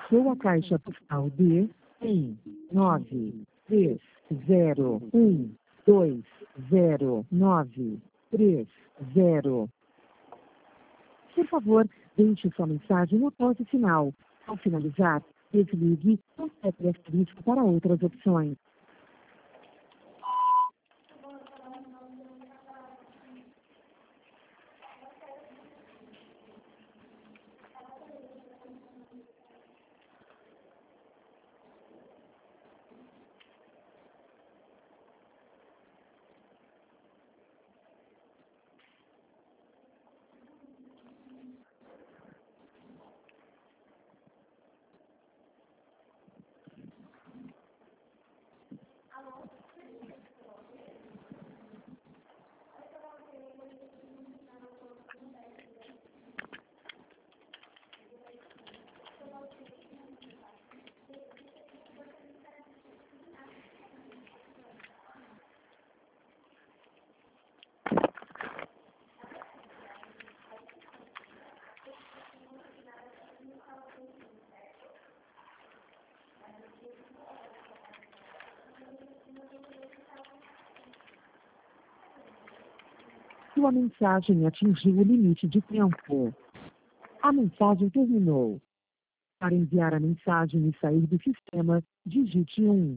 Sua caixa postal de 193012093. Por favor, deixe sua mensagem no toque final. Ao finalizar, desligue ou aperte asterisco para outras opções. Sua mensagem atingiu o limite de tempo. A mensagem terminou. Para enviar a mensagem e sair do sistema, digite 1.